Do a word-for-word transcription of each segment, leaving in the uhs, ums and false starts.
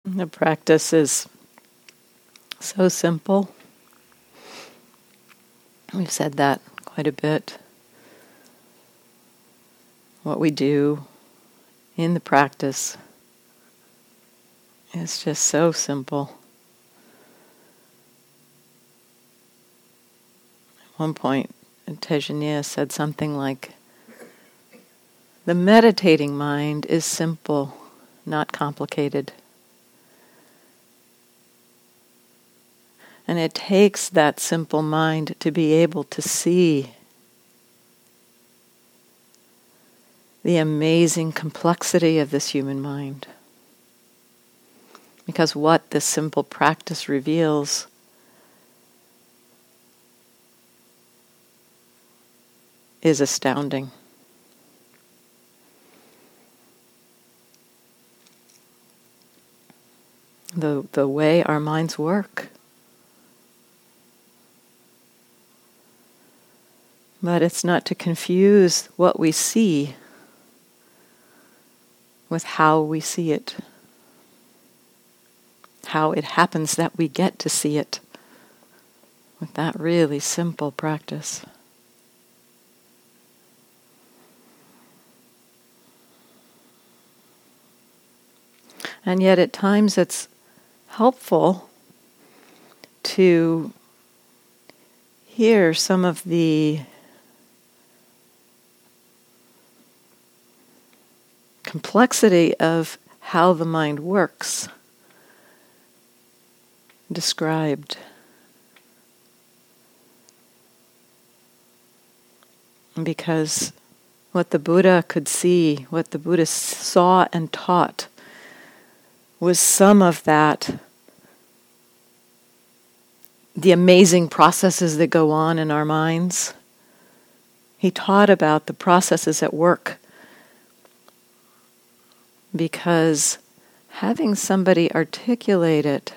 The practice is so simple. We've said that quite a bit. What we do in the practice is just so simple. At one point, Tejaniya said something like, "The meditating mind is simple, not complicated." And it takes that simple mind to be able to see the amazing complexity of this human mind. Because what this simple practice reveals is astounding. The, the way our minds work. But it's not to confuse what we see with how we see it. How it happens that we get to see it with that really simple practice. And yet at times it's helpful to hear some of the complexity of how the mind works described. Because what the Buddha could see, what the Buddha saw and taught, was some of that, the amazing processes that go on in our minds. He taught about the processes at work because having somebody articulate it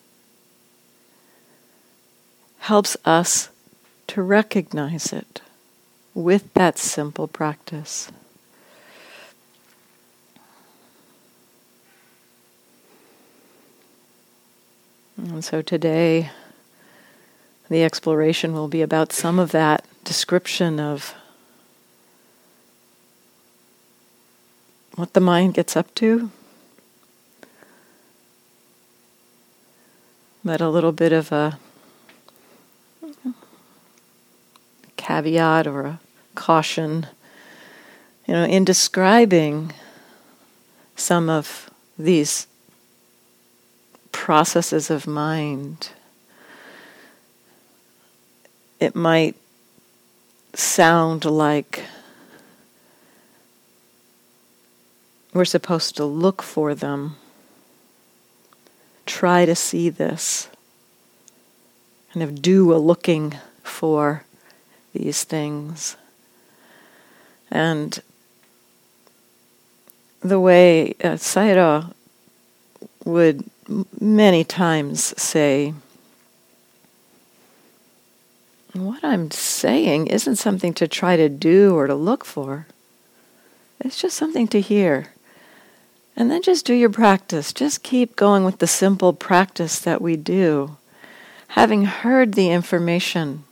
helps us to recognize it with that simple practice. And so today, the exploration will be about some of that description of what the mind gets up to, but a little bit of a caveat or a caution, you know, in describing some of these processes of mind. It might sound like we're supposed to look for them, try to see this, kind of do a looking for these things. And the way uh, Sayadaw would m- many times say, what I'm saying isn't something to try to do or to look for. It's just something to hear. And then just do your practice. Just keep going with the simple practice that we do. Having heard the information,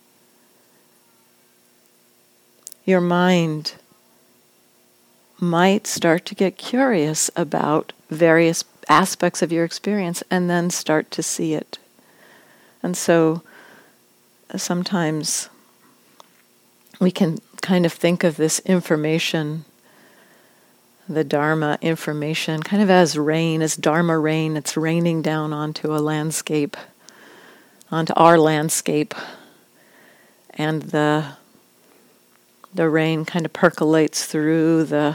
your mind might start to get curious about various aspects of your experience and then start to see it. And so sometimes we can kind of think of this information, the Dharma information, kind of as rain, as Dharma rain. It's raining down onto a landscape, onto our landscape. And the the rain kind of percolates through the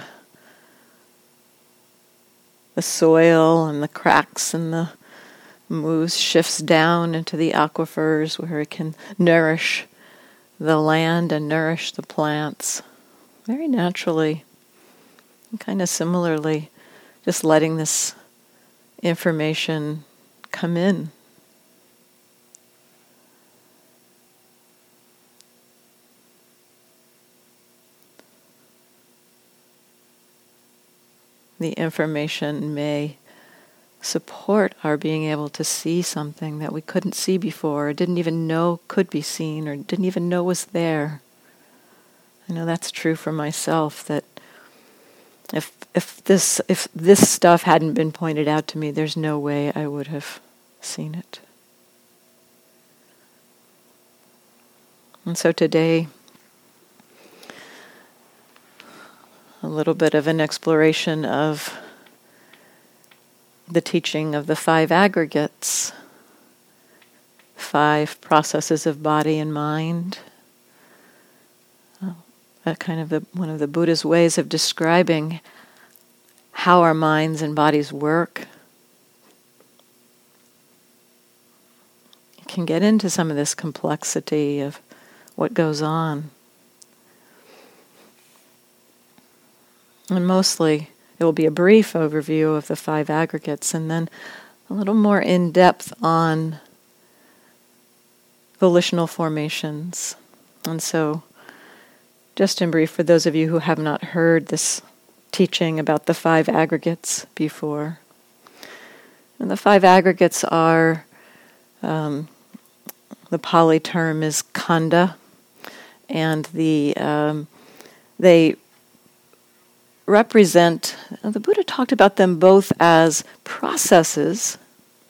the soil and the cracks, and the moves, shifts down into the aquifers where it can nourish the land and nourish the plants very naturally. And kind of similarly, just letting this information come in. The information may support our being able to see something that we couldn't see before, or didn't even know could be seen, or didn't even know was there. I know that's true for myself, that if if this if this stuff hadn't been pointed out to me, there's no way I would have seen it. And so today, a little bit of an exploration of the teaching of the five aggregates, five processes of body and mind. Uh, that kind of the, one of the Buddha's ways of describing how our minds and bodies work. You can get into some of this complexity of what goes on. And mostly it will be a brief overview of the five aggregates, and then a little more in-depth on volitional formations. And so, just in brief, for those of you who have not heard this teaching about the five aggregates before, and the five aggregates are, um, the Pali term is khandha, and the um, they represent, the Buddha talked about them both as processes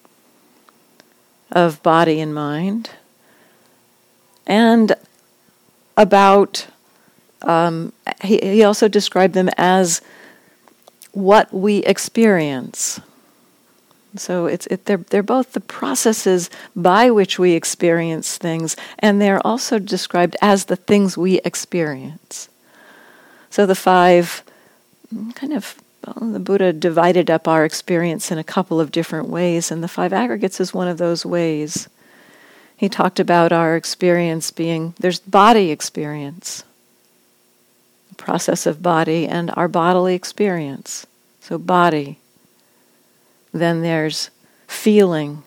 of body and mind, and about, um, he, he also described them as what we experience. So it's it, they're they're both the processes by which we experience things, and they're also described as the things we experience. So the five kind of, well, the Buddha divided up our experience in a couple of different ways, and the five aggregates is one of those ways. He talked about our experience being, there's body experience, the process of body, and our bodily experience. So body. Then there's feeling,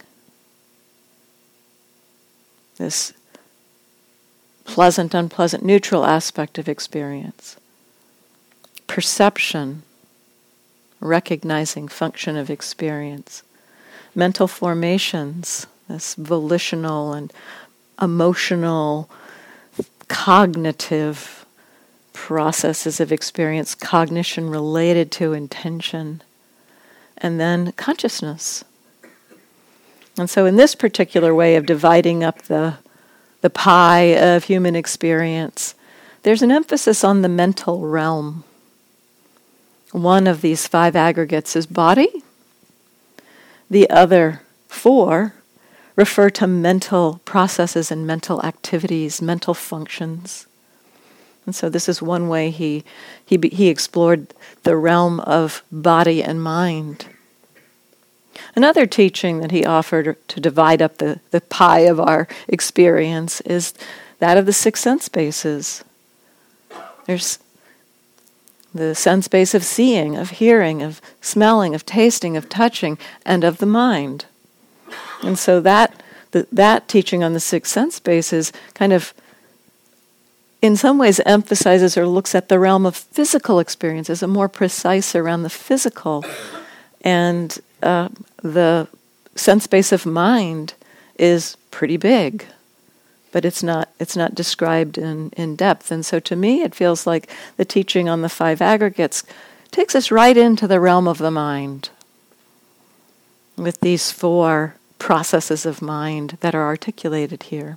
this pleasant, unpleasant, neutral aspect of experience. Perception, recognizing function of experience. Mental formations, this volitional and emotional, cognitive processes of experience, cognition related to intention. And then consciousness. And so in this particular way of dividing up the, the pie of human experience, there's an emphasis on the mental realm. One of these five aggregates is body. The other four refer to mental processes and mental activities, mental functions. And so this is one way he he he explored the realm of body and mind. Another teaching that he offered to divide up the, the pie of our experience is that of the six sense bases. There's the sense base of seeing, of hearing, of smelling, of tasting, of touching, and of the mind. And so that the, that teaching on the six sense bases kind of in some ways emphasizes or looks at the realm of physical experiences, a more precise around the physical. And uh, the sense base of mind is pretty big, but it's not it's not described in, in depth. And so to me it feels like the teaching on the five aggregates takes us right into the realm of the mind with these four processes of mind that are articulated here.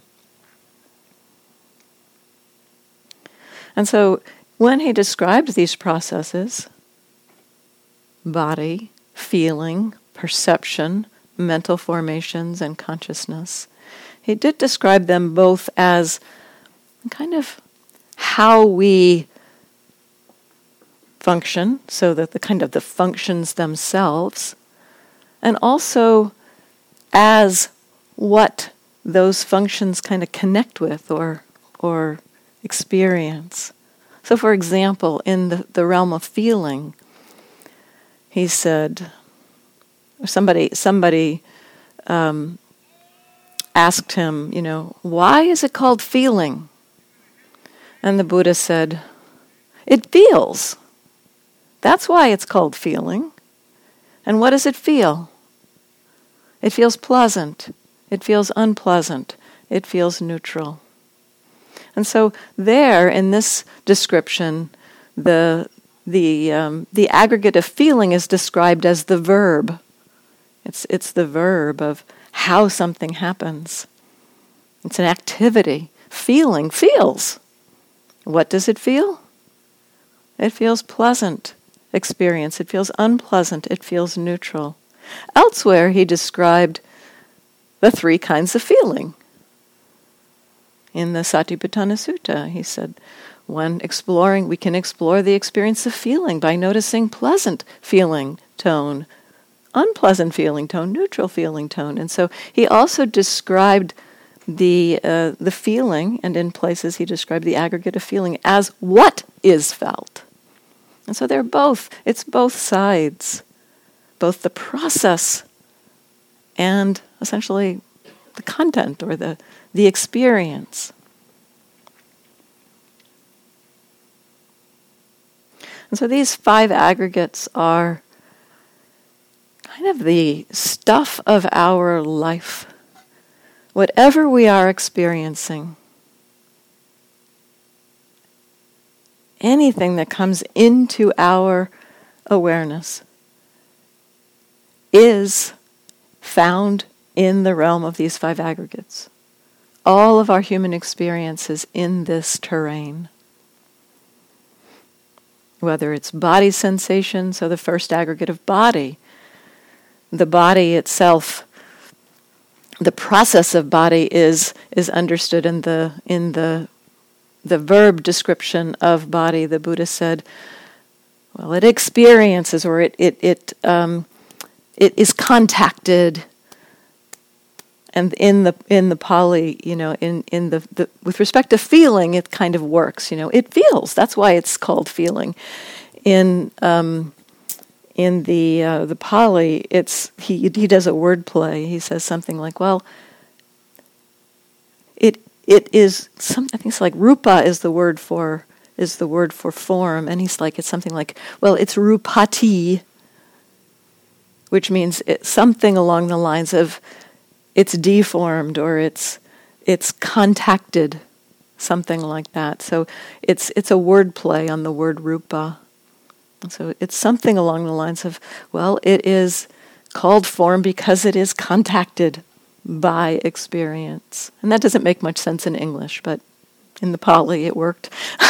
And so when he described these processes, body, feeling, perception, mental formations, and consciousness, he did describe them both as kind of how we function, so that the kind of the functions themselves, and also as what those functions kind of connect with or or experience. So for example, in the, the realm of feeling, he said, somebody somebody um, asked him, you know, why is it called feeling? And the Buddha said, it feels. That's why it's called feeling. And what does it feel? It feels pleasant. It feels unpleasant. It feels neutral. And so there, in this description, the the um, the aggregate of feeling is described as the verb. It's it's the verb of how something happens. It's an activity. Feeling feels. What does it feel? It feels pleasant experience. It feels unpleasant. It feels neutral. Elsewhere, he described the three kinds of feeling. In the Satipatthana Sutta, he said, one, exploring, we can explore the experience of feeling by noticing pleasant feeling tone, unpleasant feeling tone, neutral feeling tone. And so he also described the uh, the feeling, and in places he described the aggregate of feeling as what is felt. And so they're both, it's both sides, both the process and essentially the content or the, the experience. And so these five aggregates are kind of the stuff of our life. Whatever we are experiencing, anything that comes into our awareness is found in the realm of these five aggregates. All of our human experience is in this terrain. Whether it's body sensation, so the first aggregate of body, the body itself, the process of body is is understood in the in the the verb description of body. The Buddha said, well, it experiences, or it it it um, it is contacted. And in the in the Pali, you know, in in the, the with respect to feeling, it kind of works. You know, it feels. That's why it's called feeling. In um, in the uh, the Pali, it's he he does a word play. He says something like, "Well, it it is some. I think it's like rupa is the word for is the word for form." And he's like, it's something like, "Well, it's rupati," which means it, something along the lines of, it's deformed or it's it's contacted, something like that. So it's it's a word play on the word rupa. So it's something along the lines of, well, it is called form because it is contacted by experience. And that doesn't make much sense in English, but in the Pali it worked.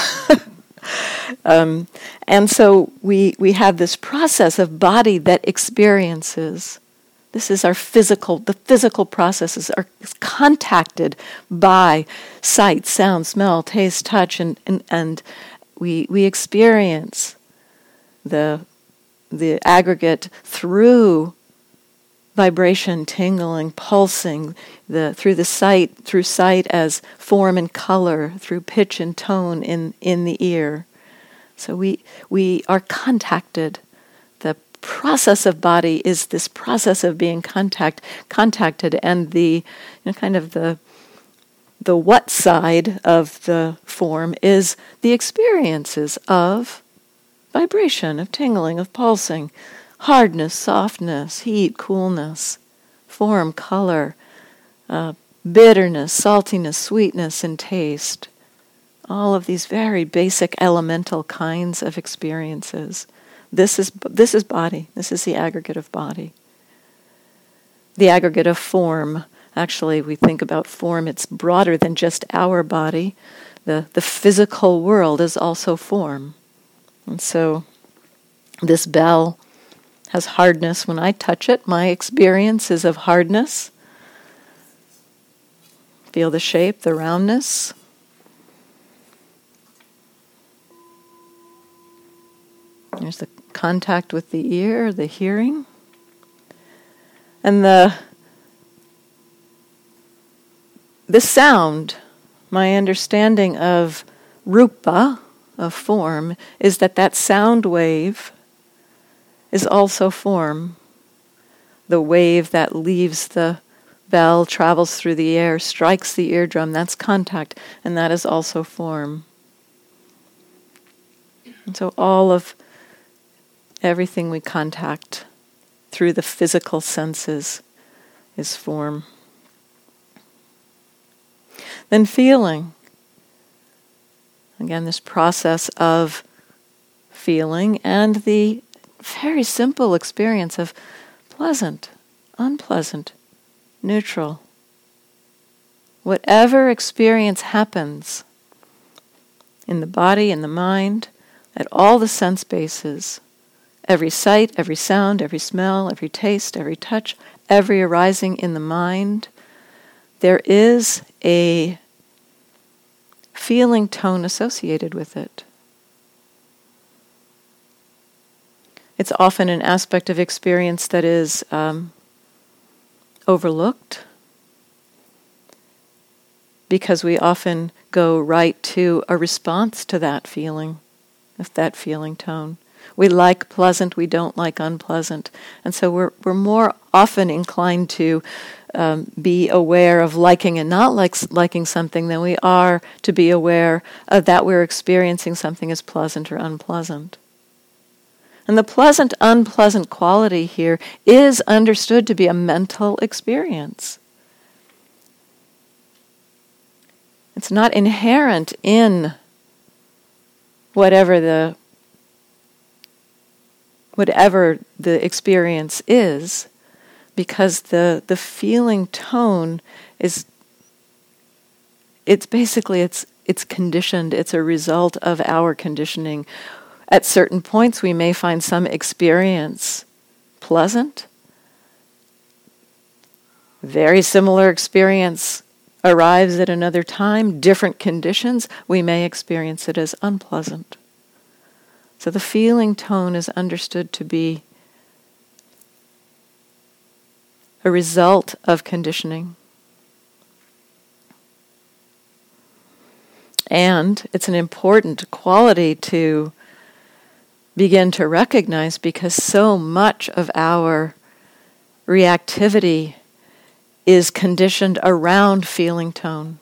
um, and so we we have this process of body that experiences. This is our physical, the physical processes are contacted by sight, sound, smell, taste, touch, and, and, and we we experience the the aggregate through vibration, tingling, pulsing, the through the sight, through sight as form and color, through pitch and tone in, in the ear. So we we are contacted. The process of body is this process of being contact contacted, and the you know, kind of the the what side of the form is the experiences of vibration, of tingling, of pulsing, hardness, softness, heat, coolness, form, color, uh, bitterness, saltiness, sweetness, and taste. All of these very basic elemental kinds of experiences. This is this is body. This is the aggregate of body. The aggregate of form. Actually, we think about form, it's broader than just our body. The, the physical world is also form. And so this bell has hardness. When I touch it, my experience is of hardness. Feel the shape, the roundness. There's the contact with the ear, the hearing. And the the sound, my understanding of rupa, of form, is that that sound wave is also form. The wave that leaves the bell, travels through the air, strikes the eardrum, that's contact, and that is also form. And so all of everything we contact through the physical senses is form. Then feeling. Again, this process of feeling and the very simple experience of pleasant, unpleasant, neutral. Whatever experience happens in the body, in the mind, at all the sense bases, every sight, every sound, every smell, every taste, every touch, every arising in the mind, there is a feeling tone associated with it. It's often an aspect of experience that is um, overlooked, because we often go right to a response to that feeling, that feeling tone. We like pleasant, we don't like unpleasant. And so we're we're more often inclined to um, be aware of liking and not like, liking something than we are to be aware of that we're experiencing something as pleasant or unpleasant. And the pleasant, unpleasant quality here is understood to be a mental experience. It's not inherent in whatever the whatever the experience is, because the, the feeling tone is, it's basically, it's it's conditioned, it's a result of our conditioning. At certain points we may find some experience pleasant. Very similar experience arrives at another time, different conditions, we may experience it as unpleasant. So the feeling tone is understood to be a result of conditioning. And it's an important quality to begin to recognize, because so much of our reactivity is conditioned around feeling tone.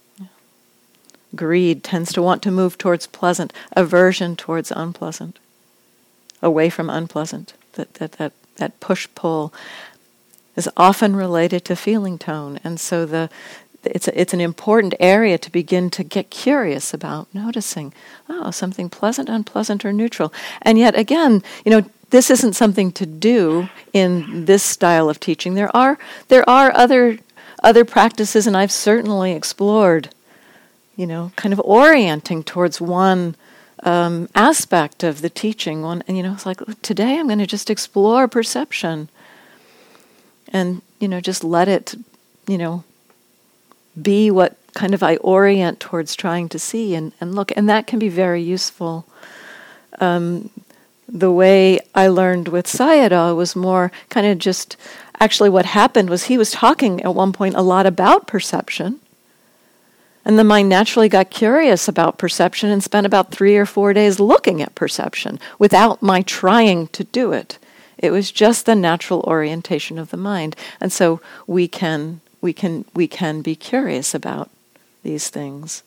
Greed tends to want to move towards pleasant, aversion towards unpleasant, away from unpleasant. That that that, that push-pull is often related to feeling tone, and so the it's a, it's an important area to begin to get curious about, noticing, oh, something pleasant, unpleasant, or neutral. And yet again, you know, this isn't something to do in this style of teaching. There are there are other other practices, and I've certainly explored, you know, kind of orienting towards one um, aspect of the teaching. One, and you know, it's like, today I'm going to just explore perception, and you know, just let it, you know, be what kind of I orient towards trying to see and, and look, and that can be very useful. Um, the way I learned with Sayadaw was more kind of just, actually what happened was he was talking at one point a lot about perception, and the mind naturally got curious about perception and spent about three or four days looking at perception without my trying to do it. It was just the natural orientation of the mind. And so we can we can we can be curious about these things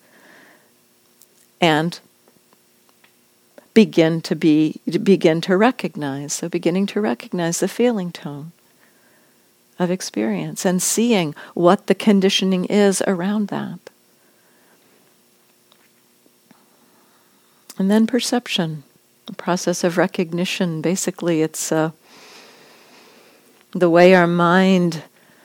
and begin to be to begin to recognize. So beginning to recognize the feeling tone of experience and seeing what the conditioning is around that. And then perception, the process of recognition. Basically, it's uh, the way our mind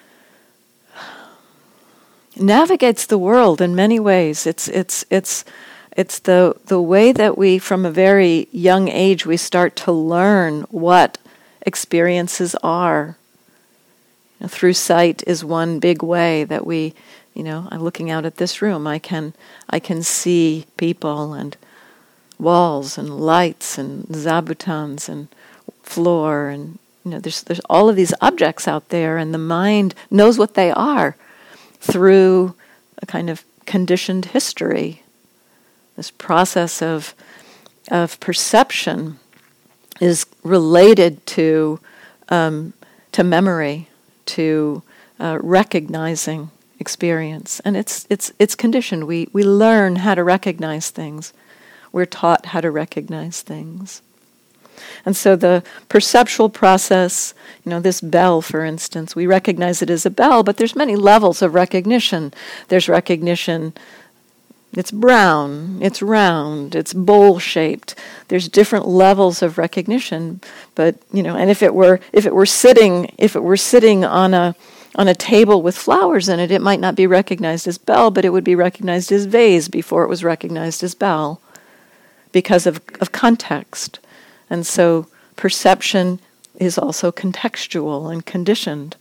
navigates the world in many ways. It's it's it's it's the the way that we, from a very young age, we start to learn what experiences are. You know, through sight is one big way that we, you know, I'm looking out at this room. I can I can see people and walls and lights and zabutons and floor, and you know, there's there's all of these objects out there, and the mind knows what they are through a kind of conditioned history. This process of of perception is related to um, to memory, to uh, recognizing experience, and it's it's it's conditioned. We we learn how to recognize things. We're taught how to recognize things. And so the perceptual process, you know, this bell, for instance, we recognize it as a bell, but there's many levels of recognition. There's recognition, it's brown, it's round, it's bowl-shaped. There's different levels of recognition, but, you know, and if it were if it were sitting if it were sitting on a on a table with flowers in it, it might not be recognized as bell, but it would be recognized as vase before it was recognized as bell because of, of context. And so perception is also contextual and conditioned.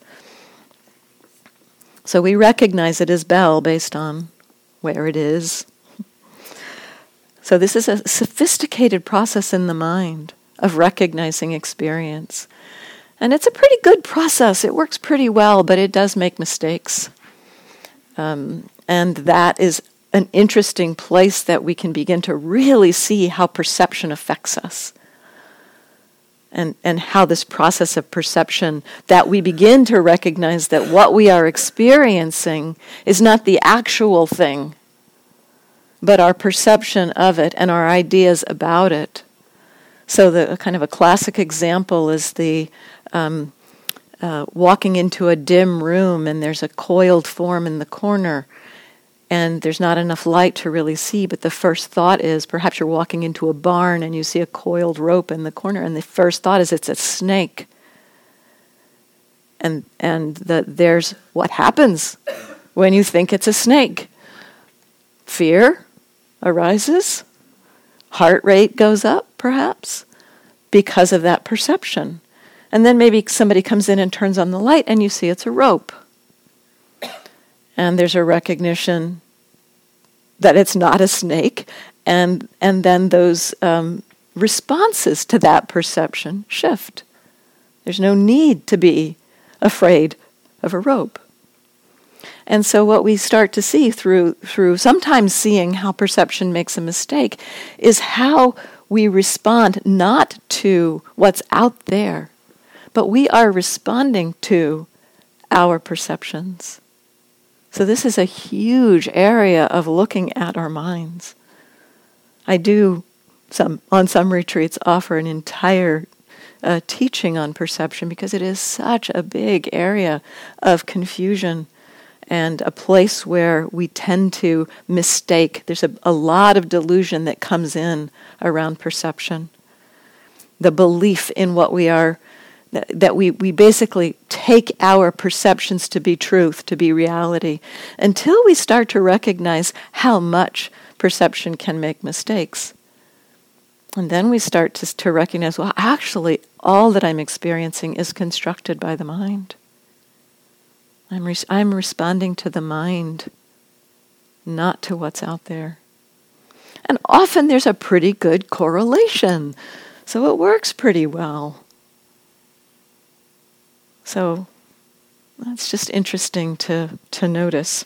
So we recognize it as bell based on where it is. So this is a sophisticated process in the mind of recognizing experience. And it's a pretty good process. It works pretty well, but it does make mistakes. Um, and that is an interesting place that we can begin to really see how perception affects us. And, and how this process of perception, that we begin to recognize that what we are experiencing is not the actual thing, but our perception of it and our ideas about it. So the kind of a classic example is the um, uh, walking into a dim room and there's a coiled form in the corner and there's not enough light to really see, but the first thought is, perhaps you're walking into a barn and you see a coiled rope in the corner, and the first thought is it's a snake. And and the, there's what happens when you think it's a snake. Fear arises, heart rate goes up, perhaps, because of that perception. And then maybe somebody comes in and turns on the light and you see it's a rope. And there's a recognition that it's not a snake, and and then those um, responses to that perception shift. There's no need to be afraid of a rope. And so what we start to see through through sometimes seeing how perception makes a mistake is how we respond not to what's out there, but we are responding to our perceptions. So this is a huge area of looking at our minds. I do, some on some retreats, offer an entire uh, teaching on perception because it is such a big area of confusion and a place where we tend to mistake. There's a, a lot of delusion that comes in around perception. The belief in what we are, that we, we basically take our perceptions to be truth, to be reality, until we start to recognize how much perception can make mistakes. And then we start to, to recognize, well, actually, all that I'm experiencing is constructed by the mind. I'm, res- I'm responding to the mind, not to what's out there. And often there's a pretty good correlation, so it works pretty well. So that's just interesting to, to notice.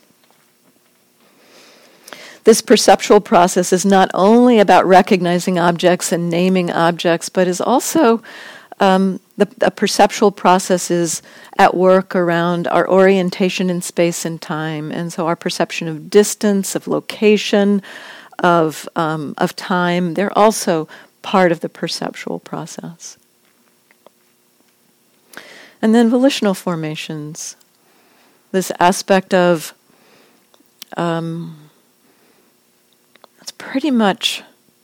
This perceptual process is not only about recognizing objects and naming objects, but is also um, the, the perceptual process is at work around our orientation in space and time, and so our perception of distance, of location, of um, of time. They're also part of the perceptual process. And then volitional formations, this aspect of, um, it's pretty much,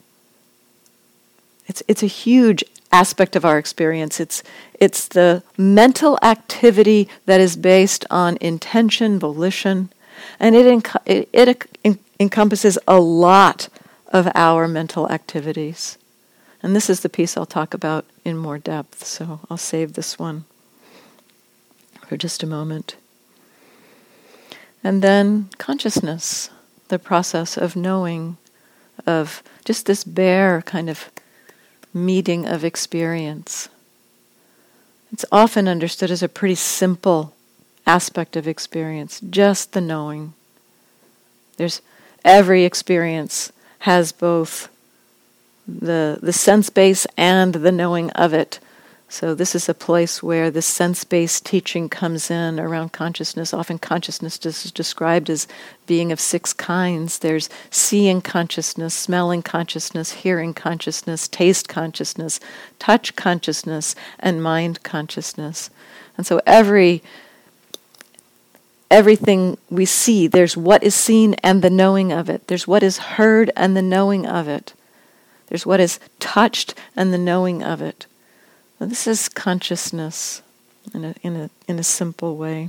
it's it's a huge aspect of our experience. It's it's the mental activity that is based on intention, volition, and it enc- it, it en- encompasses a lot of our mental activities. And this is the piece I'll talk about in more depth, so I'll save this one for just a moment. And then consciousness, the process of knowing, of just this bare kind of meeting of experience. It's often understood as a pretty simple aspect of experience, just the knowing. There's every experience has both the the sense base and the knowing of it. So this is a place where the sense-based teaching comes in around consciousness. Often consciousness is described as being of six kinds. There's seeing consciousness, smelling consciousness, hearing consciousness, taste consciousness, touch consciousness, and mind consciousness. And so every everything we see, there's what is seen and the knowing of it. There's what is heard and the knowing of it. There's what is touched and the knowing of it. Well, this is consciousness in a, in a, in a simple way.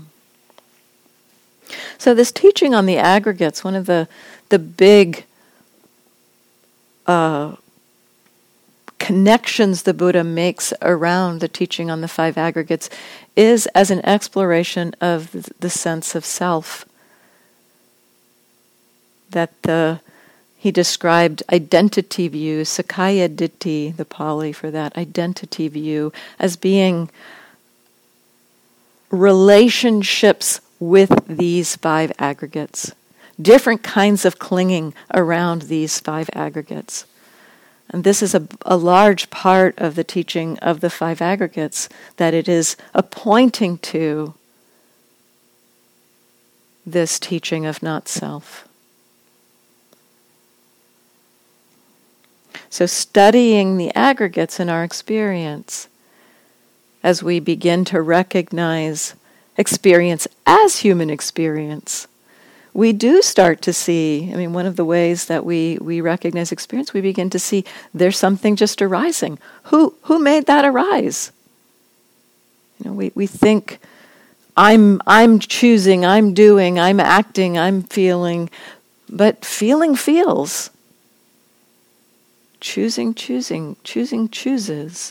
So this teaching on the aggregates, one of the, the big uh, connections the Buddha makes around the teaching on the five aggregates is as an exploration of the sense of self. That the He described identity view, Sakkaya Ditthi, the Pali for that, identity view, as being relationships with these five aggregates, different kinds of clinging around these five aggregates. And this is a, a large part of the teaching of the five aggregates, that it is a pointing to this teaching of not self. So studying the aggregates in our experience, as we begin to recognize experience as human experience, we do start to see, I mean, one of the ways that we, we recognize experience, we begin to see there's something just arising. Who who made that arise? You know, we, we think I'm I'm choosing, I'm doing, I'm acting, I'm feeling, but feeling feels. Choosing, choosing, choosing chooses.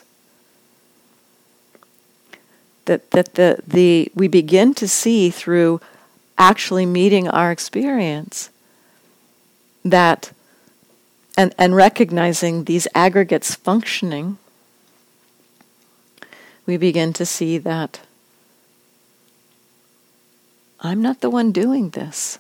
That that the the we begin to see through actually meeting our experience that and, and recognizing these aggregates functioning, we begin to see that I'm not the one doing this.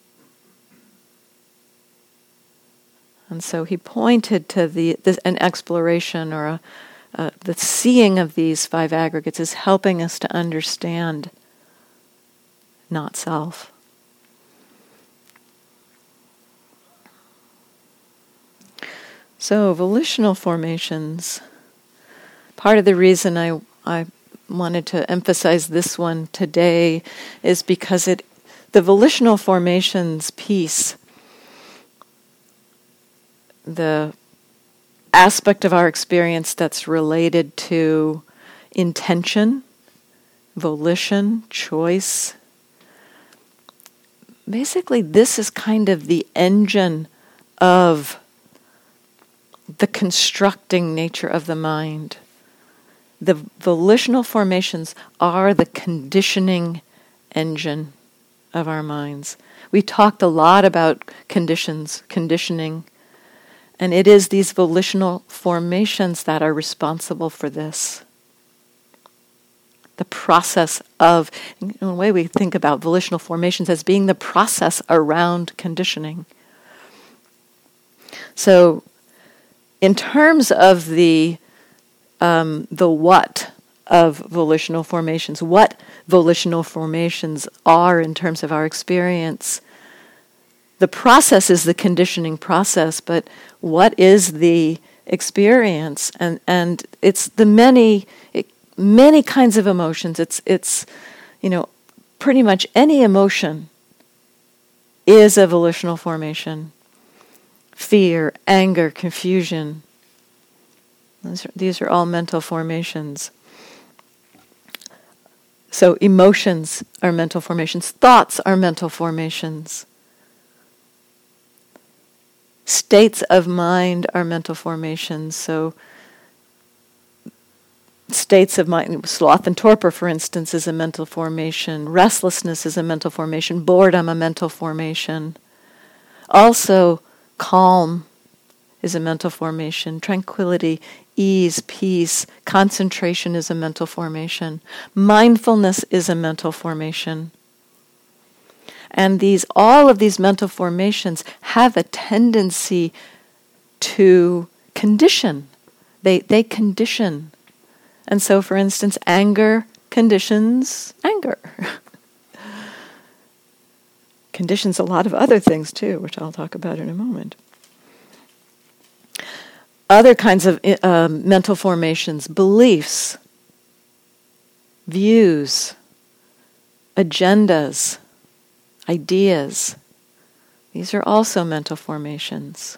And so he pointed to the this, an exploration or a, uh, the seeing of these five aggregates is helping us to understand not self. So volitional formations. Part of the reason I I wanted to emphasize this one today is because it the volitional formations piece, the aspect of our experience that's related to intention, volition, choice. Basically, this is kind of the engine of the constructing nature of the mind. The volitional formations are the conditioning engine of our minds. We talked a lot about conditions, conditioning, and it is these volitional formations that are responsible for this. The process of, in a way we think about volitional formations as being the process around conditioning. So, in terms of the um, the what of volitional formations, what volitional formations are in terms of our experience, the process is the conditioning process, but what is the experience? And and it's the many it, many kinds of emotions. It's it's you know pretty much any emotion is a volitional formation. Fear, anger, confusion. These are, these are all mental formations. So emotions are mental formations. Thoughts are mental formations. States of mind are mental formations. So states of mind, sloth and torpor, for instance, is a mental formation. Restlessness is a mental formation. Boredom, a mental formation. Also, calm is a mental formation. Tranquility, ease, peace, concentration is a mental formation. Mindfulness is a mental formation. And these, all of these mental formations have a tendency to condition. They they condition. And so, for instance, anger conditions anger. Conditions a lot of other things too, which I'll talk about in a moment. Other kinds of uh, mental formations, beliefs, views, agendas, ideas. These are also mental formations.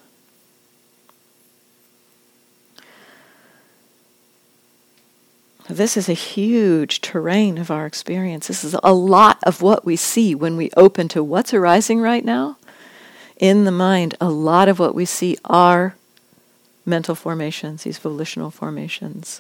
This is a huge terrain of our experience. This is a lot of what we see when we open to what's arising right now. In the mind, a lot of what we see are mental formations, these volitional formations.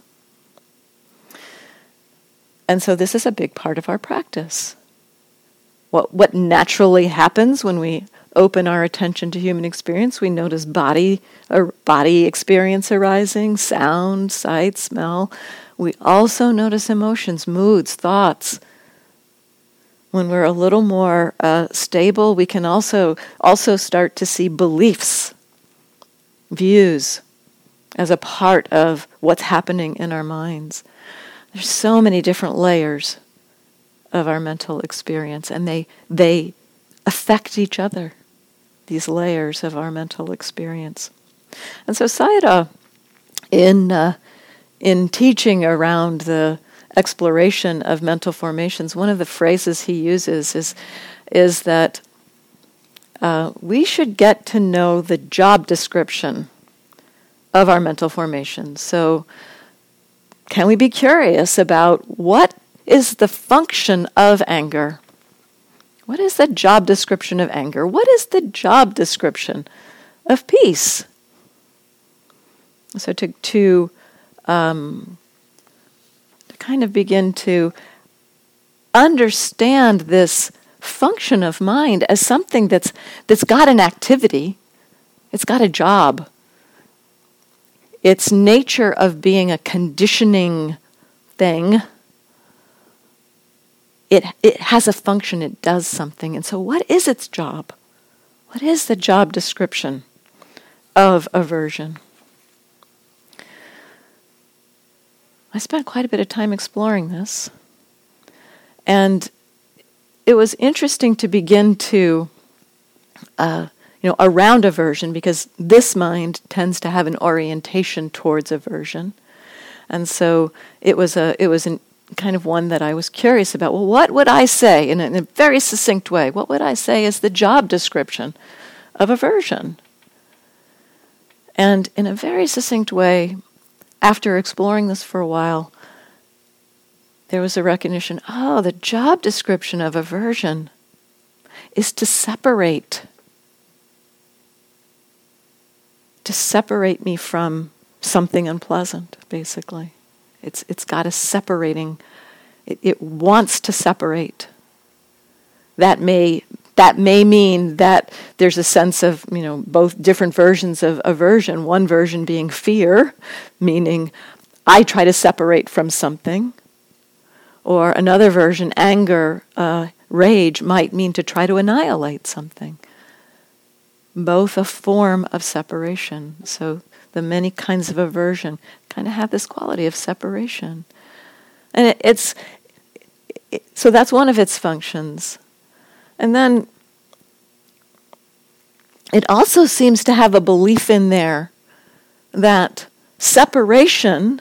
And so this is a big part of our practice. What, what naturally happens when we open our attention to human experience, we notice body, or body experience arising, sound, sight, smell. We also notice emotions, moods, thoughts. When we're a little more uh, stable, we can also also start to see beliefs, views, as a part of what's happening in our minds. There's so many different layers of our mental experience, and they they affect each other, these layers of our mental experience. And so Sayadaw, in uh, in teaching around the exploration of mental formations, one of the phrases he uses is, is that uh, we should get to know the job description of our mental formations. So can we be curious about what is the function of anger? What is the job description of anger? What is the job description of peace? So to to um, to kind of begin to understand this function of mind as something that's that's got an activity, it's got a job. Its nature of being a conditioning thing, it it has a function, it does something. And so what is its job? What is the job description of aversion? I spent quite a bit of time exploring this. And it was interesting to begin to, uh, you know, around aversion, because this mind tends to have an orientation towards aversion. And so it was a it was an, kind of one that I was curious about. Well, what would I say in a, in a very succinct way? What would I say is the job description of aversion? And in a very succinct way, after exploring this for a while, there was a recognition, oh, the job description of aversion is to separate. To separate me from something unpleasant, basically. It's it's got a separating, it, it wants to separate. That may that may mean that there's a sense of, you know, both different versions of aversion. One version being fear, meaning I try to separate from something. Or another version, anger, uh, rage, might mean to try to annihilate something. Both a form of separation. So the many kinds of aversion kind of have this quality of separation. And it, it's, it, so that's one of its functions. And then it also seems to have a belief in there that separation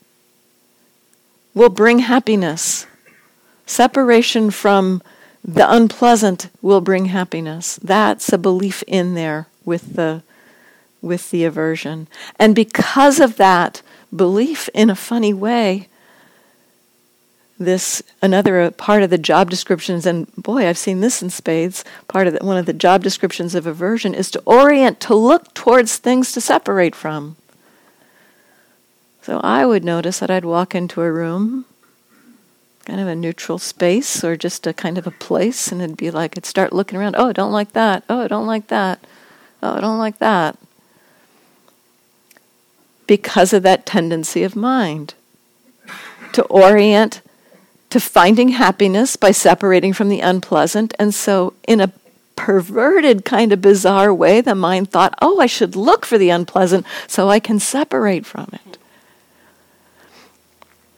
will bring happiness. Separation from the unpleasant will bring happiness. That's a belief in there with the with the aversion. And because of that belief, in a funny way, this another part of the job descriptions, and boy, I've seen this in spades, part of the, one of the job descriptions of aversion is to orient, to look towards things to separate from. So I would notice that I'd walk into a room, kind of a neutral space or just a kind of a place, and it'd be like, I'd start looking around, oh, I don't like that, oh, I don't like that, oh, I don't like that. Because of that tendency of mind to orient to finding happiness by separating from the unpleasant. And so in a perverted kind of bizarre way, the mind thought, oh, I should look for the unpleasant so I can separate from it.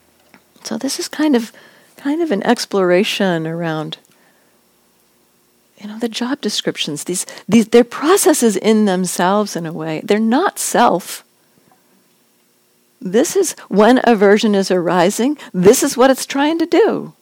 So this is kind of kind of an exploration around, you know, the job descriptions. These these they're processes in themselves in a way. They're not self. This is when aversion is arising, this is what it's trying to do.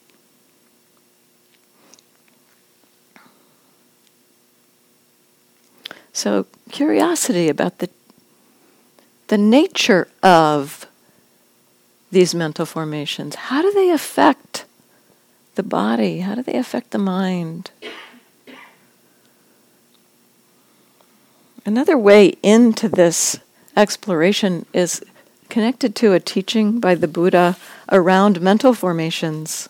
So curiosity about the the nature of these mental formations. How do they affect the body? How do they affect the mind? Another way into this exploration is connected to a teaching by the Buddha around mental formations.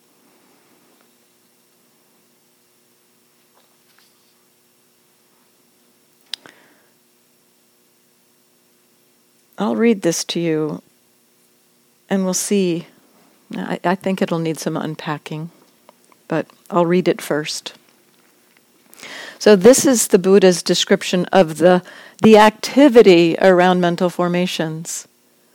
I'll read this to you, and we'll see. I, I think it'll need some unpacking, but I'll read it first. So this is the Buddha's description of the, the activity around mental formations.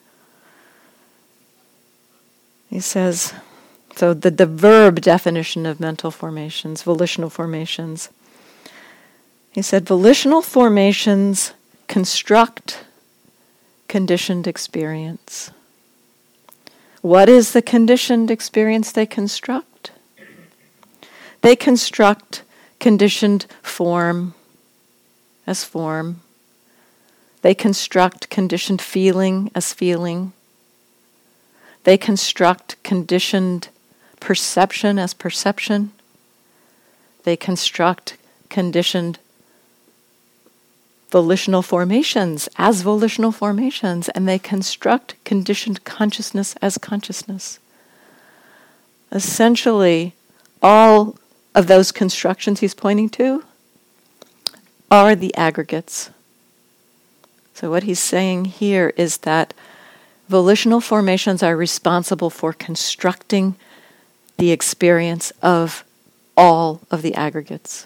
He says, so the, the verb definition of mental formations, volitional formations. He said, volitional formations construct conditioned experience. What is the conditioned experience they construct? They construct conditioned form as form. They construct conditioned feeling as feeling. They construct conditioned perception as perception. They construct conditioned volitional formations as volitional formations, and they construct conditioned consciousness as consciousness. Essentially, all of those constructions he's pointing to are the aggregates. So what he's saying here is that volitional formations are responsible for constructing the experience of all of the aggregates.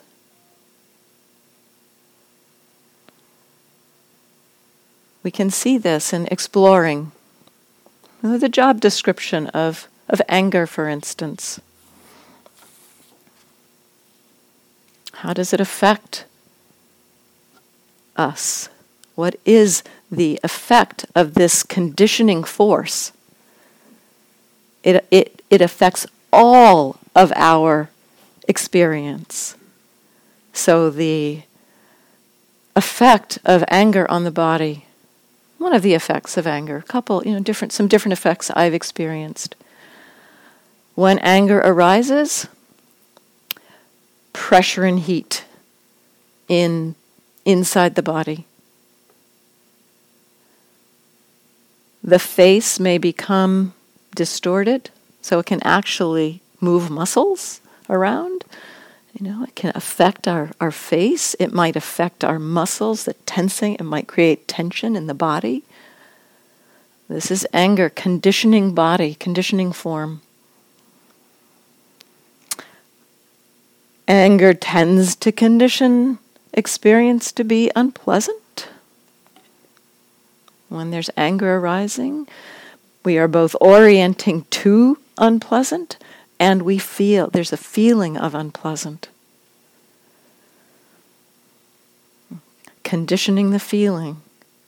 We can see this in exploring the job description of, of anger, for instance. How does it affect us? What is the effect of this conditioning force? It, it, it affects all of our experience. So the effect of anger on the body, one of the effects of anger, a couple, you know, different, some different effects I've experienced. When anger arises, pressure and heat in inside the body. The face may become distorted, so it can actually move muscles around. You know, it can affect our, our face. It might affect our muscles, the tensing. It might create tension in the body. This is anger, conditioning body, conditioning form. Anger tends to condition experience to be unpleasant. When there's anger arising, we are both orienting to unpleasant, and we feel, there's a feeling of unpleasant. Conditioning the feeling.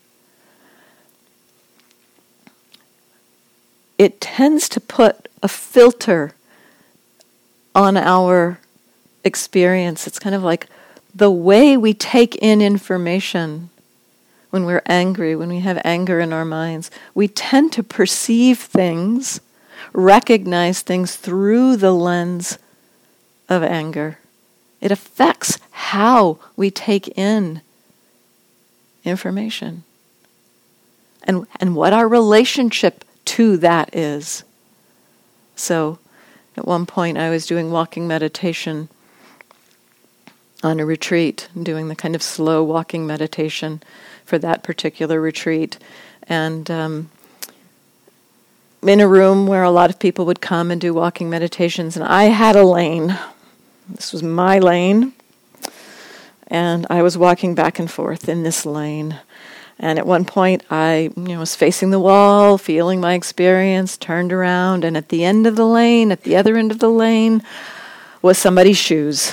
It tends to put a filter on our experience. It's kind of like the way we take in information when we're angry, when we have anger in our minds. We tend to perceive things, recognize things through the lens of anger. It affects how we take in information and and what our relationship to that is. So at one point I was doing walking meditation on a retreat, doing the kind of slow walking meditation for that particular retreat, and um, in a room where a lot of people would come and do walking meditations, and I had a lane. This was my lane, and I was walking back and forth in this lane. And at one point, I you know, was facing the wall, feeling my experience, turned around, and at the end of the lane, at the other end of the lane, was somebody's shoes.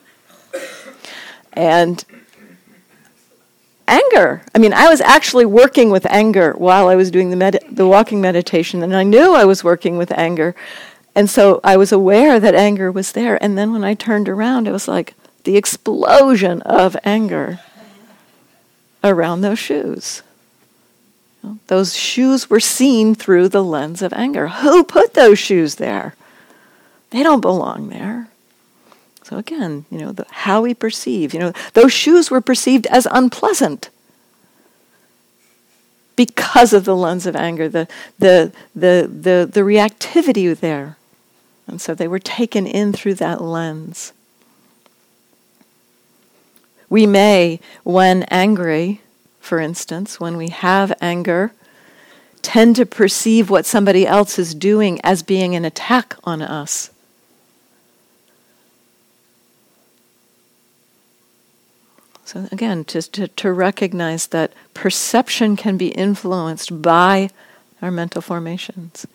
And anger. I mean, I was actually working with anger while I was doing the med- the walking meditation, and I knew I was working with anger. And so I was aware that anger was there. And then when I turned around, it was like the explosion of anger around those shoes. You know, those shoes were seen through the lens of anger. Who put those shoes there? They don't belong there. So again, you know, the, how we perceive, you know, those shoes were perceived as unpleasant because of the lens of anger, the the the the, the reactivity there. And so they were taken in through that lens. We may, when angry, for instance, when we have anger, tend to perceive what somebody else is doing as being an attack on us. So again, just to, to recognize that perception can be influenced by our mental formations.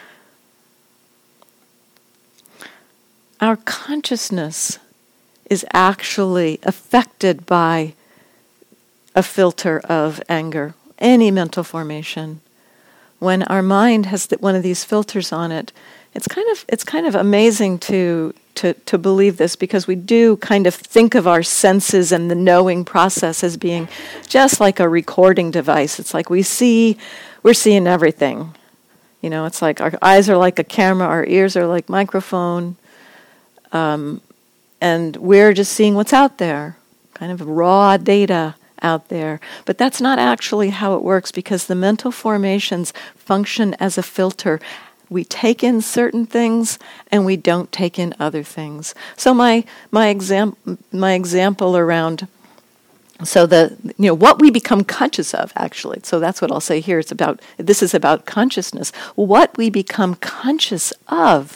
Our consciousness is actually affected by a filter of anger, any mental formation. When our mind has the, one of these filters on it, it's kind of it's kind of amazing to to to believe this, because we do kind of think of our senses and the knowing process as being just like a recording device. It's like we see, we're seeing everything. You know, it's like our eyes are like a camera, our ears are like microphone. Um, and we're just seeing what's out there, kind of raw data out there. But that's not actually how it works, because the mental formations function as a filter. We take in certain things and we don't take in other things. So my my exam my example around so the you know what we become conscious of, actually. So that's what I'll say here. It's about this is about consciousness. What we become conscious of.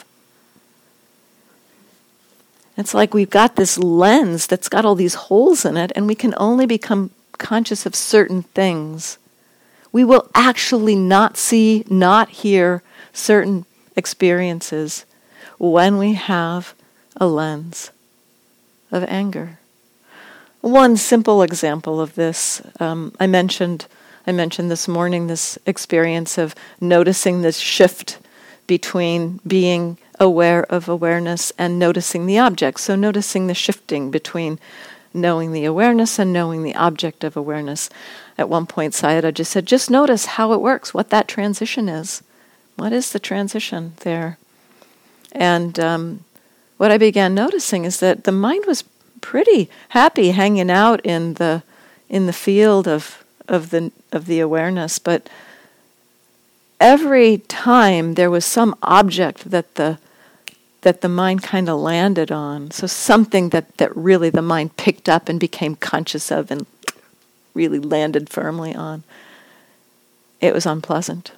It's like we've got this lens that's got all these holes in it, and we can only become conscious of certain things. We will actually not see, not hear certain experiences when we have a lens of anger. One simple example of this, um, I mentioned, I mentioned this morning this experience of noticing this shift between being aware of awareness and noticing the object. So noticing the shifting between knowing the awareness and knowing the object of awareness. At one point, Sayadaw just said, just notice how it works, what that transition is. What is the transition there? And um, what I began noticing is that the mind was pretty happy hanging out in the in the field of of the of the awareness, but every time there was some object that the that the mind kind of landed on, so something that, that really the mind picked up and became conscious of and really landed firmly on, it was unpleasant.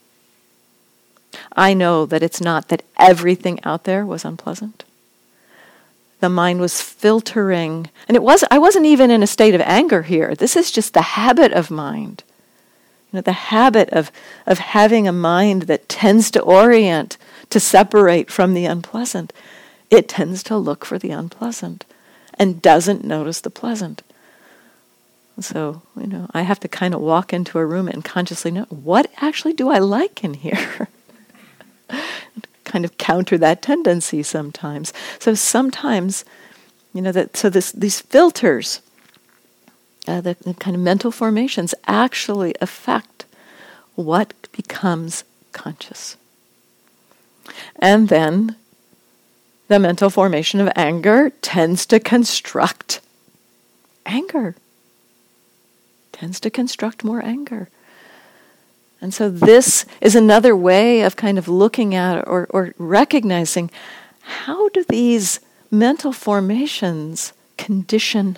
I know that it's not that everything out there was unpleasant. The mind was filtering, and it was I wasn't even in a state of anger here. This is just the habit of mind. You know, the habit of, of having a mind that tends to orient, to separate from the unpleasant. It tends to look for the unpleasant and doesn't notice the pleasant. So, you know, I have to kind of walk into a room and consciously know, what actually do I like in here? Kind of counter that tendency sometimes. So sometimes, you know, that so this these filters, Uh, the, the kind of mental formations actually affect what becomes conscious. And then the mental formation of anger tends to construct anger. Tends to construct more anger. And so this is another way of kind of looking at or, or recognizing, how do these mental formations condition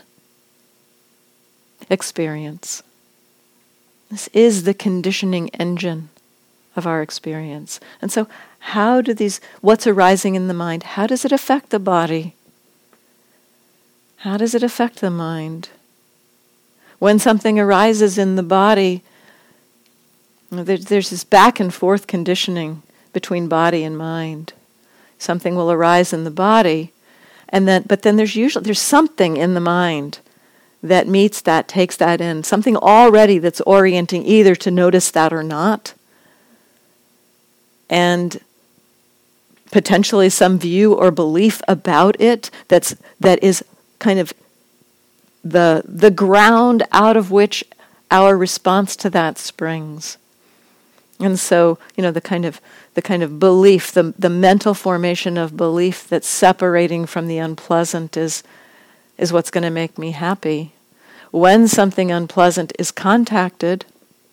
experience? This is the conditioning engine of our experience. And so how do these, what's arising in the mind, how does it affect the body? How does it affect the mind? When something arises in the body, there's this back and forth conditioning between body and mind. Something will arise in the body, and then but then there's usually there's something in the mind that meets that, takes that in, something already that's orienting either to notice that or not, and potentially some view or belief about it that's that is kind of the the ground out of which our response to that springs. And so, you know, the kind of the kind of belief, the the mental formation of belief that's separating from the unpleasant is is what's going to make me happy. When something unpleasant is contacted,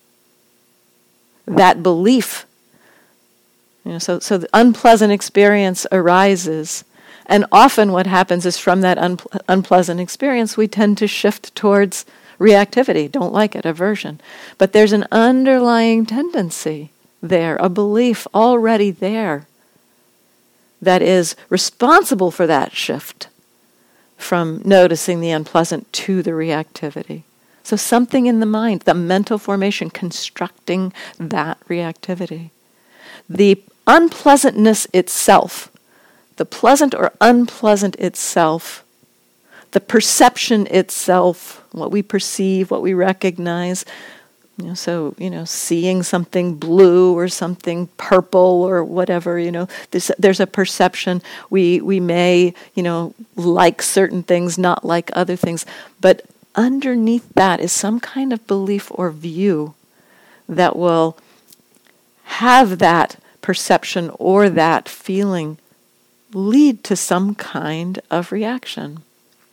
that belief, you know, so so the unpleasant experience arises, and often what happens is from that unple- unpleasant experience we tend to shift towards reactivity, don't like it, aversion. But there's an underlying tendency there, a belief already there that is responsible for that shift from noticing the unpleasant to the reactivity. So something in the mind, the mental formation constructing that reactivity. The unpleasantness itself, the pleasant or unpleasant itself, the perception itself, what we perceive, what we recognize. You know, so, you know, seeing something blue or something purple or whatever, you know, there's, there's a perception. We we may, you know, like certain things, not like other things. But underneath that is some kind of belief or view that will have that perception or that feeling lead to some kind of reaction.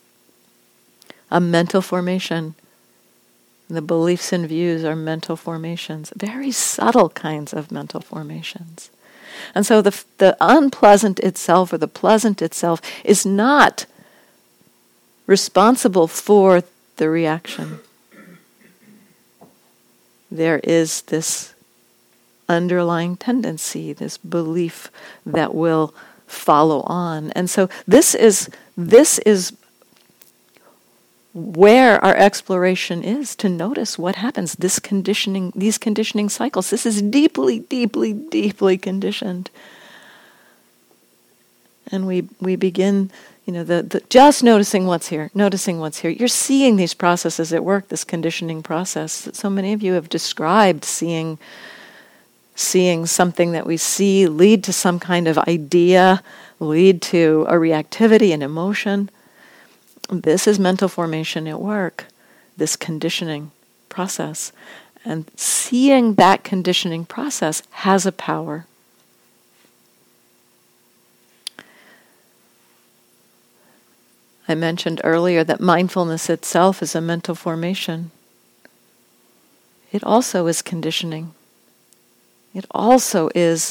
A mental formation. The beliefs and views are mental formations, very subtle kinds of mental formations. And so the the unpleasant itself or the pleasant itself is not responsible for the reaction. There is this underlying tendency, this belief that will follow on. And so this is this is where our exploration is, to notice what happens, this conditioning, these conditioning cycles. This is deeply, deeply, deeply conditioned. And we we begin, you know, the, the just noticing what's here, noticing what's here. You're seeing these processes at work, this conditioning process that so many of you have described, seeing seeing something that we see lead to some kind of idea, lead to a reactivity, an emotion. This is mental formation at work, this conditioning process. And seeing that conditioning process has a power. I mentioned earlier that mindfulness itself is a mental formation. It also is conditioning. It also is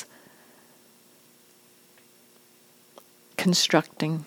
constructing.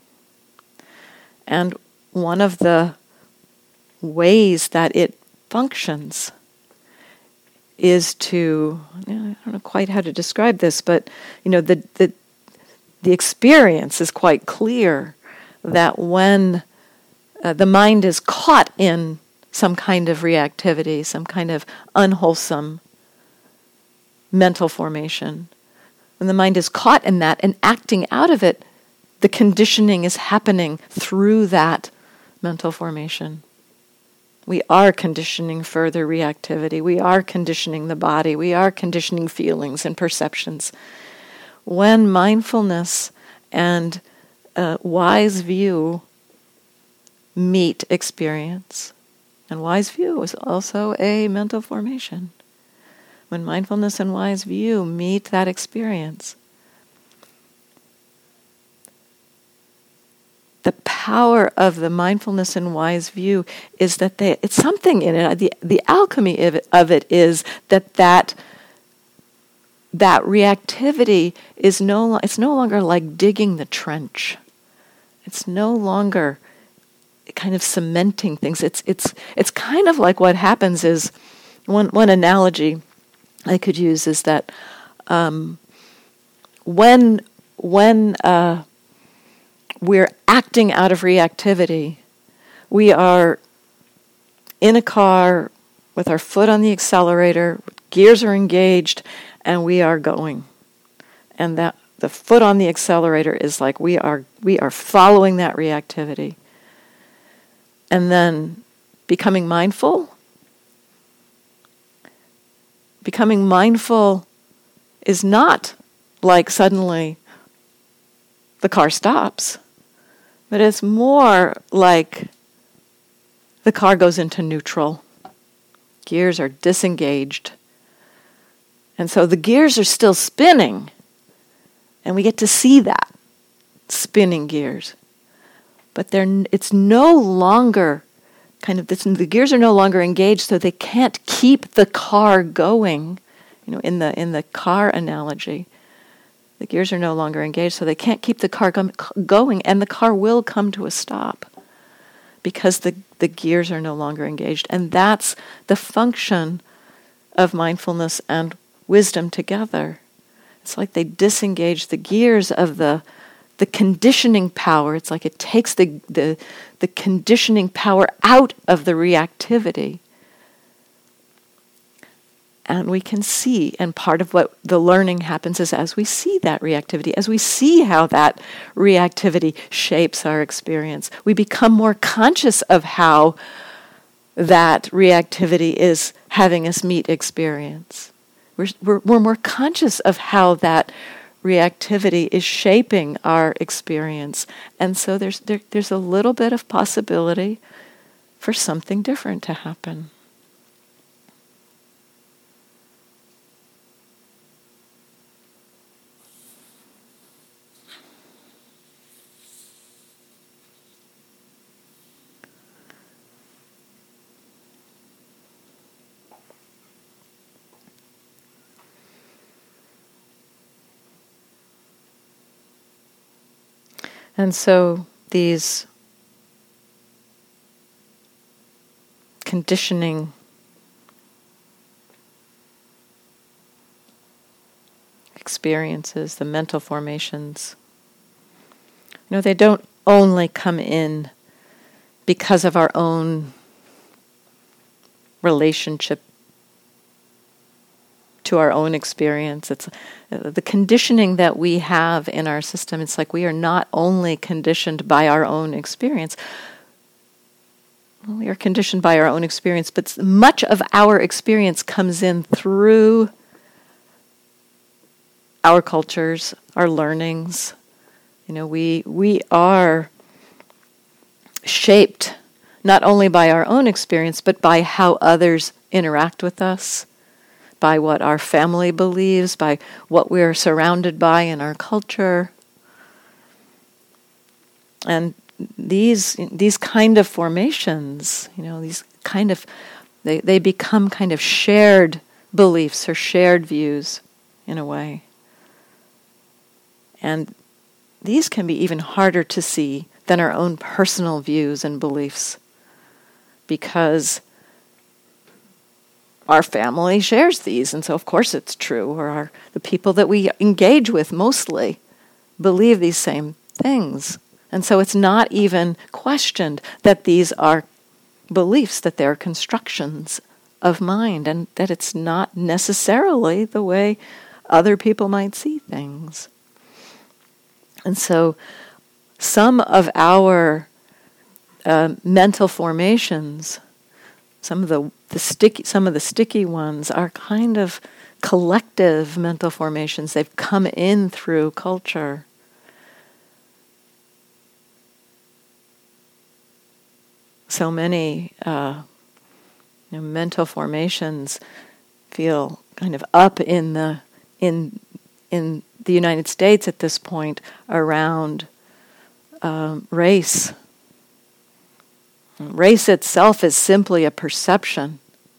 And one of the ways that it functions is to, you know, I don't know quite how to describe this, but you know, the the the experience is quite clear that when uh, the mind is caught in some kind of reactivity, some kind of unwholesome mental formation, when the mind is caught in that and acting out of it, the conditioning is happening through that mental formation. We are conditioning further reactivity. We are conditioning the body. We are conditioning feelings and perceptions. When mindfulness and uh, wise view meet experience, and wise view is also a mental formation. When mindfulness and wise view meet that experience, the power of the mindfulness and wise view is that they, it's something in it. The, the alchemy of it, of it is that that, that reactivity is no, it's no longer like digging the trench. It's no longer kind of cementing things. It's it's it's kind of like what happens is, one one analogy I could use is that um, when when uh, we're acting out of reactivity, we are in a car with our foot on the accelerator, gears are engaged, and we are going. And that the foot on the accelerator is like we are we are following that reactivity. And then becoming mindful. Becoming mindful is not like suddenly the car stops, but it's more like the car goes into neutral. Gears are disengaged. And so the gears are still spinning, and we get to see that, spinning gears. But they're, it's no longer kind of, this, the gears are no longer engaged, so they can't keep the car going. You know, in the in the car analogy, the gears are no longer engaged, so they can't keep the car com- going, and the car will come to a stop because the, the gears are no longer engaged. And that's the function of mindfulness and wisdom together. It's like they disengage the gears of the the conditioning power. It's like it takes the the, the conditioning power out of the reactivity. And we can see, and part of what the learning happens is as we see that reactivity, as we see how that reactivity shapes our experience, we become more conscious of how that reactivity is having us meet experience. We're, we're, we're more conscious of how that reactivity is shaping our experience. And so there's there, there's a little bit of possibility for something different to happen. And so these conditioning experiences, the mental formations, you know, they don't only come in because of our own relationship to our own experience. It's uh, the conditioning that we have in our system. It's like we are not only conditioned by our own experience. Well, we are conditioned by our own experience, but much of our experience comes in through our cultures, our learnings. You know, we we are shaped not only by our own experience, but by how others interact with us, by what our family believes, by what we're surrounded by in our culture. And these these kind of formations, you know, these kind of, they, they become kind of shared beliefs or shared views in a way. And these can be even harder to see than our own personal views and beliefs, because our family shares these, and so of course it's true, or our, the people that we engage with mostly believe these same things. And so it's not even questioned that these are beliefs, that they're constructions of mind, and that it's not necessarily the way other people might see things. And so some of our uh, mental formations, some of the, the sticky, some of the sticky ones are kind of collective mental formations. They've come in through culture. So many uh, you know, mental formations feel kind of up in the in in the United States at this point around um, race. Race itself is simply a perception.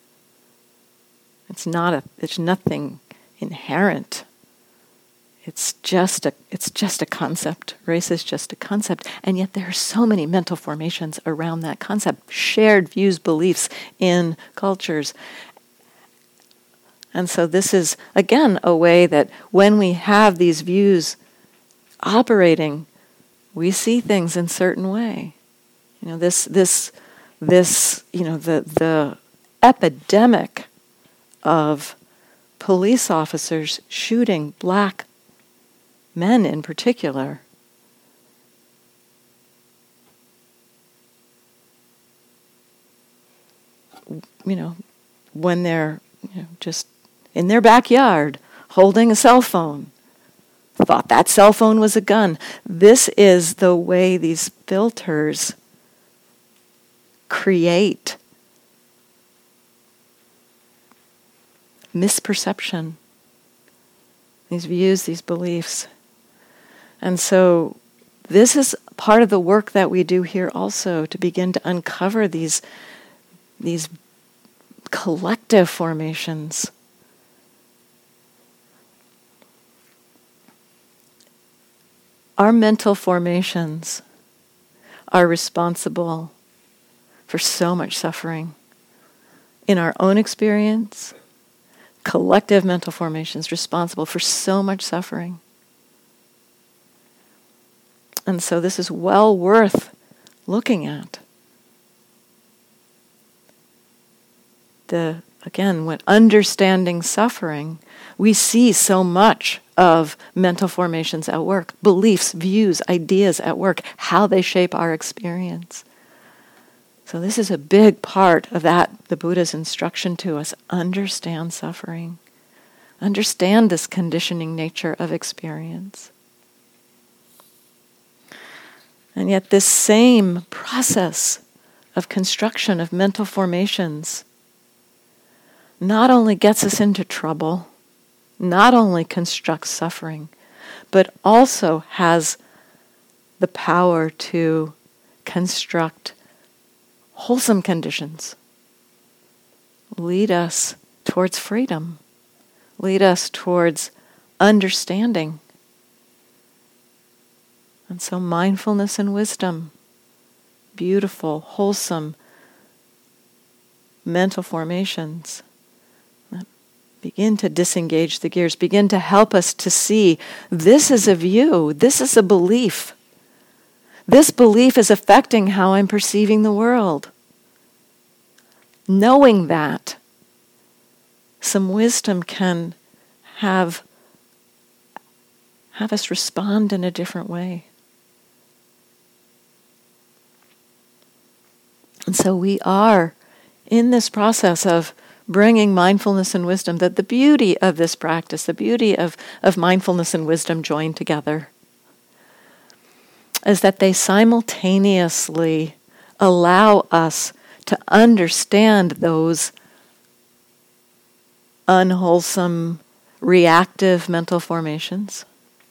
It's not a. It's nothing inherent. It's just a. It's just a concept. Race is just a concept, and yet there are so many mental formations around that concept, shared views, beliefs in cultures. And so this is again a way that when we have these views operating, we see things in a certain way. You know, this this this, you know, the the epidemic of police officers shooting black men in particular. You know, when they're, you know, just in their backyard holding a cell phone, thought that cell phone was a gun. This is the way these filters create misperception, these views, these beliefs. And so this is part of the work that we do here also, to begin to uncover these, these collective formations. Our mental formations are responsible for so much suffering in our own experience. Collective mental formations responsible for so much suffering. And so this is well worth looking at. The again, when understanding suffering, we see so much of mental formations at work, beliefs, views, ideas at work, how they shape our experience. So this is a big part of that, the Buddha's instruction to us. Understand suffering. Understand this conditioning nature of experience. And yet this same process of construction of mental formations not only gets us into trouble, not only constructs suffering, but also has the power to construct wholesome conditions, lead us towards freedom, lead us towards understanding. And so mindfulness and wisdom, beautiful, wholesome mental formations, begin to disengage the gears, begin to help us to see this is a view, this is a belief. This belief is affecting how I'm perceiving the world. Knowing that, some wisdom can have, have us respond in a different way. And so we are in this process of bringing mindfulness and wisdom, that the beauty of this practice, the beauty of, of mindfulness and wisdom joined together, is that they simultaneously allow us to understand those unwholesome, reactive mental formations,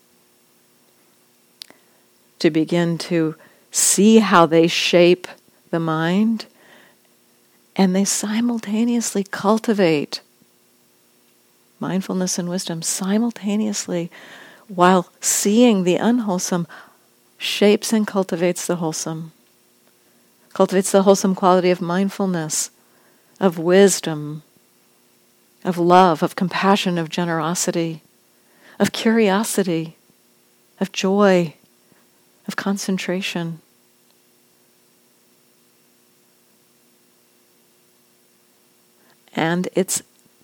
to begin to see how they shape the mind, and they simultaneously cultivate mindfulness and wisdom simultaneously, while seeing the unwholesome shapes and cultivates the wholesome. Cultivates the wholesome quality of mindfulness, of wisdom, of love, of compassion, of generosity, of curiosity, of joy, of concentration. And it's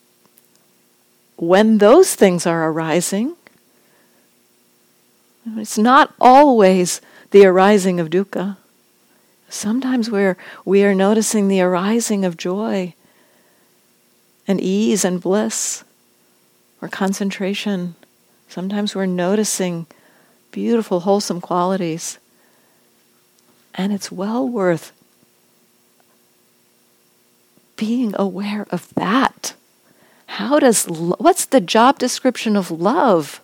when those things are arising, it's not always the arising of dukkha. Sometimes we're, we are noticing the arising of joy and ease and bliss or concentration. Sometimes we're noticing beautiful, wholesome qualities. And it's well worth being aware of that. How does, lo- what's the job description of love?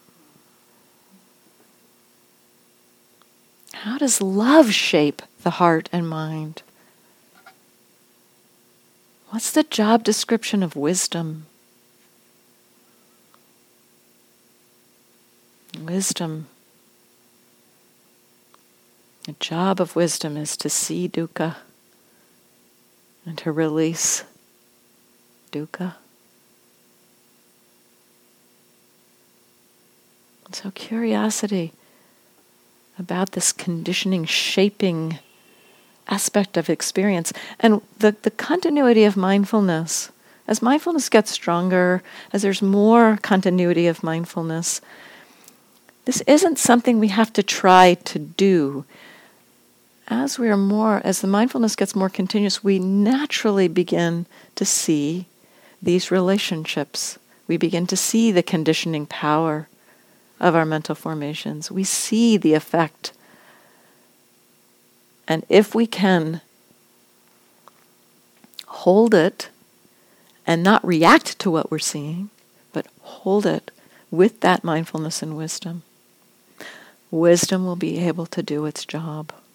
How does love shape the heart and mind? What's the job description of wisdom? Wisdom. The job of wisdom is to see dukkha and to release dukkha. And so curiosity about this conditioning shaping aspect of experience. And the, the continuity of mindfulness, as mindfulness gets stronger, as there's more continuity of mindfulness, this isn't something we have to try to do. As we are more, as the mindfulness gets more continuous, we naturally begin to see these relationships. We begin to see the conditioning power of our mental formations. We see the effect. And if we can hold it and not react to what we're seeing, but hold it with that mindfulness and wisdom, wisdom will be able to do its job.